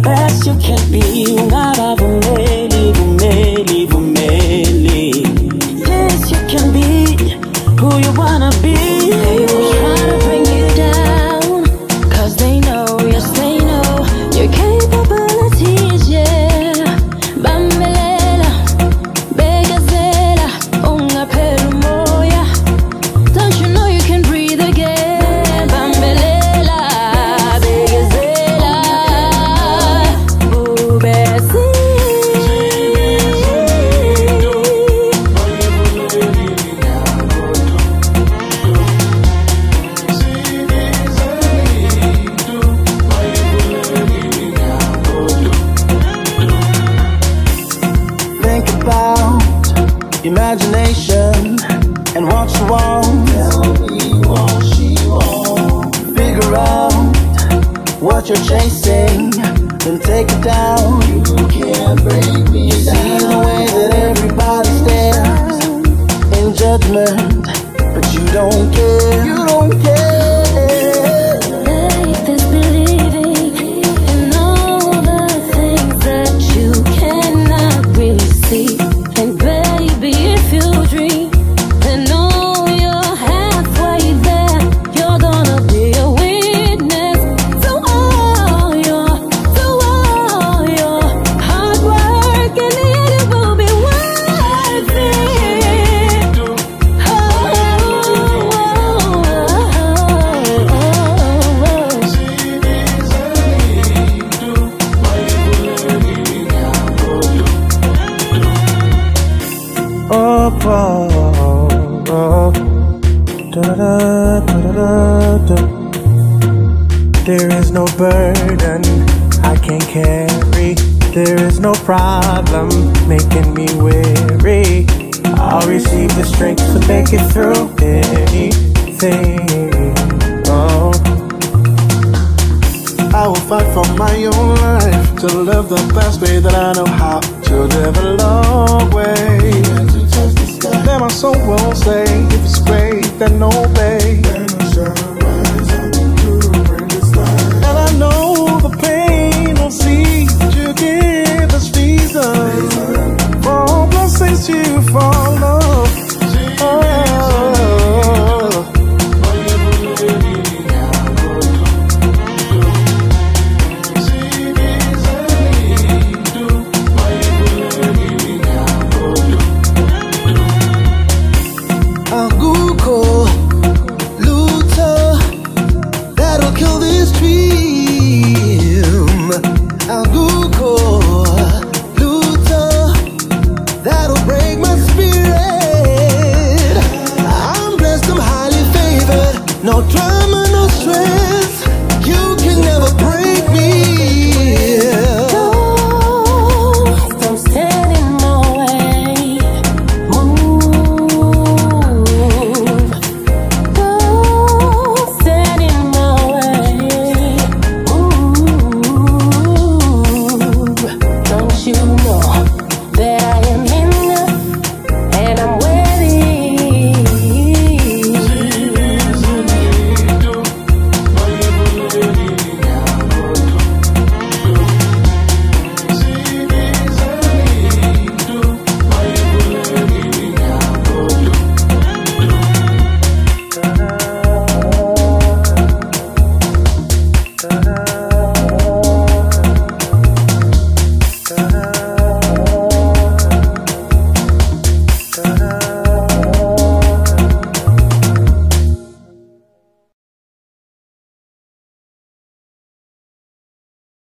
best you can be. Ungabavumeli, vumeli, vumeli. Yes, you can be who you wanna be. They will try to bring you down, 'cause they know, yes they know your capabilities, yeah. Bambelela, begazela, ungaphela umoya. Don't you know you can breathe again? Bambelela, begazela, ubesi. Think about imagination and what you want. Tell me what she wants. Figure out what you're chasing, then take it down. You can't break me down. See the way that everybody stares in judgment, but you don't care. You don't care. Faith is believing in all the things that you cannot really see. And baby, if you dream, then know you're halfway there. You're gonna be a witness to all your hard work, and the end it will be worth it. Oh, oh, oh. Da-da-da-da-da-da. There is no burden I can't carry. There is no problem making me weary. I'll receive the strength to make it through anything. Oh. I will fight for my own life, to live the best way that I know how, to live a long way. Then my soul will say, if it's great, then obey. And I know